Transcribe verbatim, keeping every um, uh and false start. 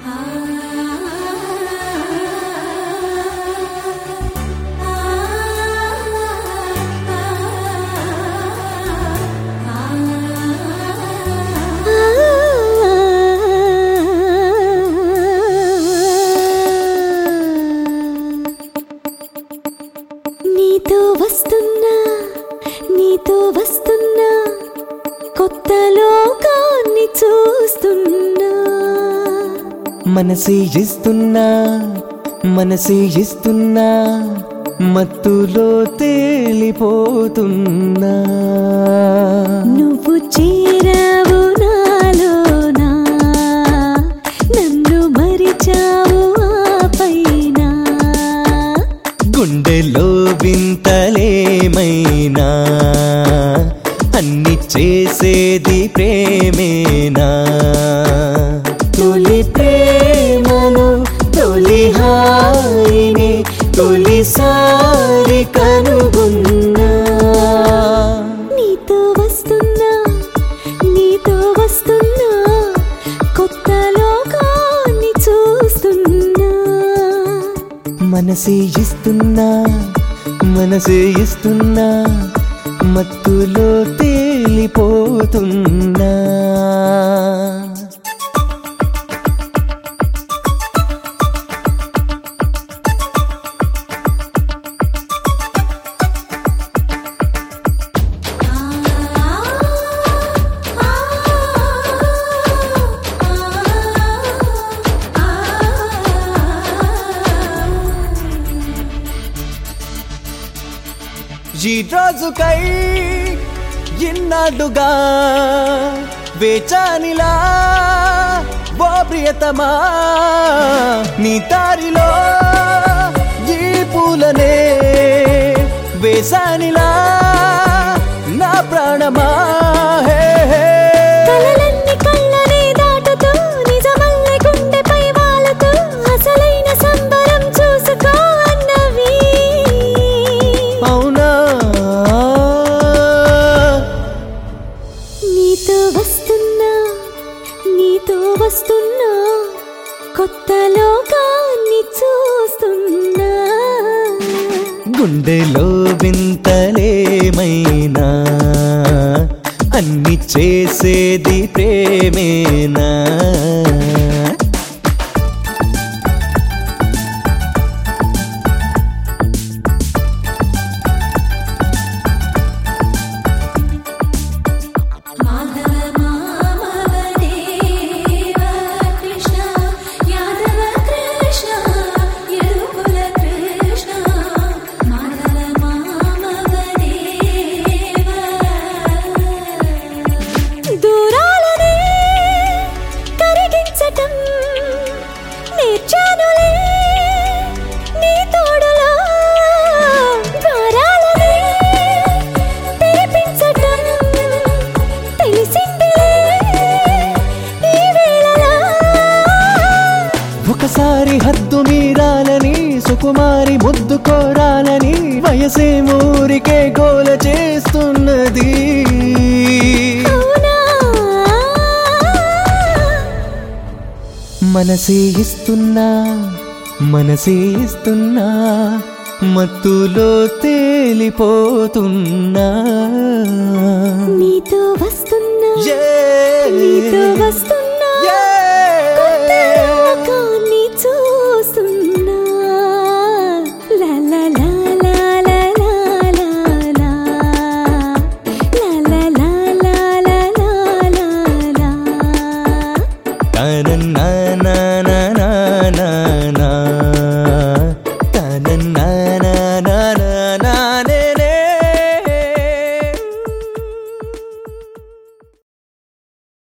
నీతో వస్తున్నా నీతో వస్తున్నా కొత్త లోకాన్ని చూస్తున్నా మనసి ఇస్తున్నా మనసి ఇస్తున్నా మత్తులో తేలిపోతున్నా నువ్వు చేరావు నాలోనా నన్ను మరిచావు ఆపైన గుండెలో వింతలేమైనా అన్ని చేసేది ప్రేమేనా తొలి ప్రేమను తొలి హాయిని తొలిసారి కనుగొన్నా నీతో వస్తున్నా నీతో వస్తున్నా కొత్త లోకాన్ని చూస్తున్నా మనసి ఇస్తున్నా మనసి ఇస్తున్నా మత్తులో తేలిపోతున్నా ఈ రోజుకై ఇన్నాడుగా వేచానిలా ఓ ప్రియతమా నీ దారిలో ఈ పూలనే వేసానిలా నా ప్రాణమా హే హే కలలన్నీ కళ్ళనే దాటుతూ నిజమల్లే గుండెపై వాలుతూ అసలైన సంబరం చూసుకో అన్నవి అవునా నీతో వస్తున్నా నీతో వస్తున్నా కొత్త లోకాన్ని చూస్తున్నా గుండెలో వింతలేమైనా అన్ని చేసేది ప్రేమేనా దూరాలనే కరిగించటం నేర్చానులే నీ తోడులో ద్వారాలనే తెరిపించటం తెలిసిందిలే ఈ వేళలా ఒకసారి హద్దు మీరాలని సుకుమారి ముద్దు కోరాలని వయసే ఊరికే గోల చేస్తున్నది మనసి ఇస్తున్నా మనసి ఇస్తున్నా మత్తులో తేలిపోతున్నా నీతో వస్తున్నా Yeah. నీతో వస్తున్నా Yeah. కొత్త లోకాన్ని చూస్తున్నా లా లా లా లా లా లా లా లా. లా లా లా లా లా లా లా లా. తనన్నా